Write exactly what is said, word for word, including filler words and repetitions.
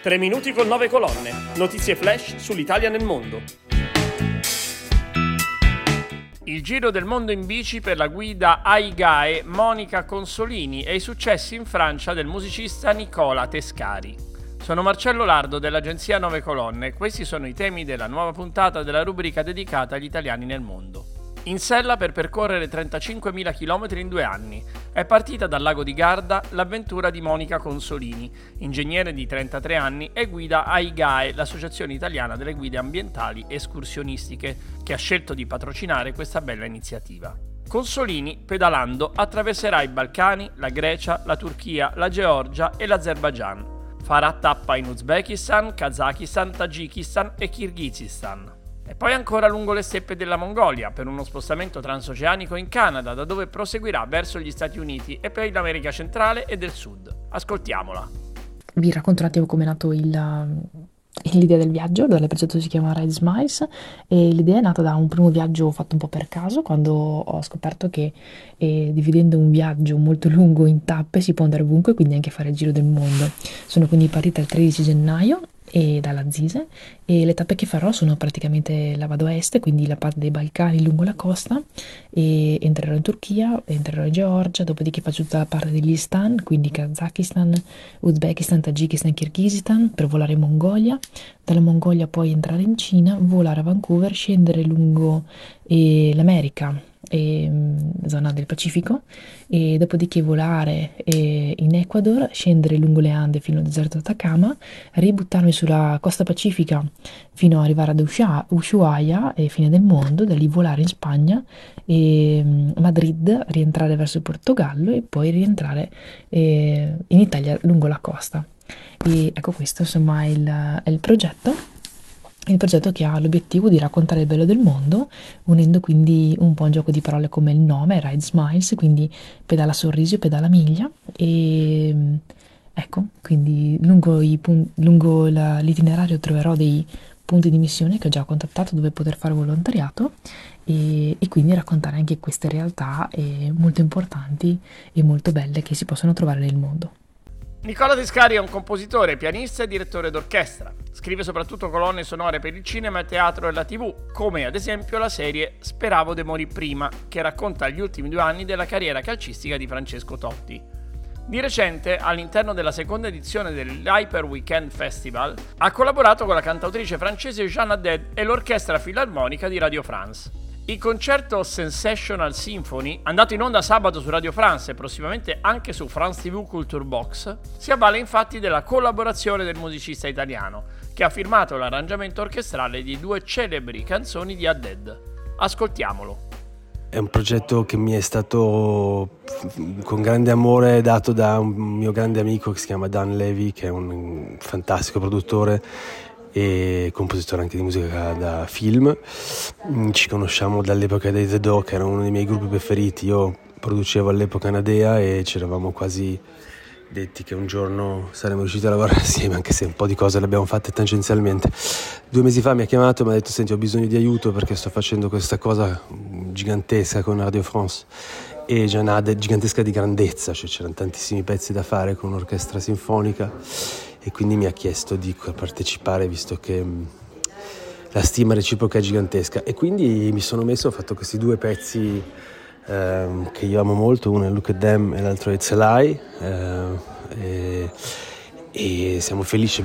Tre minuti con nove colonne. Notizie flash sull'Italia nel mondo. Il giro del mondo in bici per la guida Aigae Monica Consolini e i successi in Francia del musicista Nicola Tescari. Sono Marcello Lardo dell'agenzia Nove Colonne e questi sono i temi della nuova puntata della rubrica dedicata agli italiani nel mondo. In sella per percorrere trentacinquemila chilometri in due anni. È partita dal lago di Garda l'avventura di Monica Consolini, ingegnere di trentatré anni e guida Aigae, l'associazione italiana delle guide ambientali escursionistiche, che ha scelto di patrocinare questa bella iniziativa. Consolini, pedalando, attraverserà i Balcani, la Grecia, la Turchia, la Georgia e l'Azerbaigian. Farà tappa in Uzbekistan, Kazakistan, Tagikistan e Kirghizistan. E poi ancora lungo le steppe della Mongolia per uno spostamento transoceanico in Canada, da dove proseguirà verso gli Stati Uniti e poi l'America centrale e del Sud. Ascoltiamola. Vi racconto un attimo come è nato il, l'idea del viaggio. Il progetto si chiama Ride Smiles e l'idea è nata da un primo viaggio fatto un po' per caso, quando ho scoperto che eh, dividendo un viaggio molto lungo in tappe si può andare ovunque, quindi anche fare il giro del mondo. Sono quindi partita il tredici gennaio e dalla Zise, e le tappe che farò sono praticamente la vado a est, quindi la parte dei Balcani lungo la costa, e entrerò in Turchia, entrerò in Georgia, dopodiché faccio tutta la parte degli Stan, quindi Kazakistan, Uzbekistan, Tagikistan, Kirghizistan, per volare in Mongolia, dalla Mongolia poi entrare in Cina, volare a Vancouver, scendere lungo eh, l'America e zona del Pacifico, e dopodiché volare e in Ecuador, scendere lungo le Ande fino al deserto Atacama, ributtarmi sulla costa pacifica fino ad arrivare ad Ushuaia, Ushuaia e fine del mondo, da lì volare in Spagna e Madrid, rientrare verso il Portogallo e poi rientrare eh, in Italia lungo la costa. E ecco, questo insomma è il, è il progetto. Il progetto che ha l'obiettivo di raccontare il bello del mondo, unendo quindi un po' un gioco di parole come il nome, Ride Smiles, quindi pedala sorrisi, pedala miglia, e ecco, quindi lungo, i pun- lungo la, l'itinerario troverò dei punti di missione che ho già contattato dove poter fare volontariato e, e quindi raccontare anche queste realtà eh, molto importanti e molto belle che si possono trovare nel mondo. Nicola Tescari è un compositore, pianista e direttore d'orchestra. Scrive soprattutto colonne sonore per il cinema, il teatro e la tivù, come ad esempio la serie Speravo de morì prima, che racconta gli ultimi due anni della carriera calcistica di Francesco Totti. Di recente, all'interno della seconda edizione dell'Hyper Weekend Festival, ha collaborato con la cantautrice francese Jeanne Haddad e l'orchestra filarmonica di Radio France. Il concerto Sensational Symphony, andato in onda sabato su Radio France e prossimamente anche su France tivù Culture Box, si avvale infatti della collaborazione del musicista italiano, che ha firmato l'arrangiamento orchestrale di due celebri canzoni di Haddad. Ascoltiamolo. È un progetto che mi è stato con grande amore dato da un mio grande amico che si chiama Dan Levy, che è un fantastico produttore e compositore anche di musica da film. Ci conosciamo dall'epoca dei The Doors, che era uno dei miei gruppi preferiti. Io producevo all'epoca Nadea e ci eravamo quasi detti che un giorno saremmo riusciti a lavorare assieme, anche se un po' di cose le abbiamo fatte tangenzialmente. Due mesi fa mi ha chiamato e mi ha detto: senti, ho bisogno di aiuto perché sto facendo questa cosa gigantesca con Radio France, e già una gigantesca di grandezza, cioè c'erano tantissimi pezzi da fare con un'orchestra sinfonica, e quindi mi ha chiesto di partecipare, visto che la stima reciproca è gigantesca. E quindi mi sono messo, ho fatto questi due pezzi ehm, che io amo molto, uno è Look at Them e l'altro è It's a Lie, eh, e, e siamo felici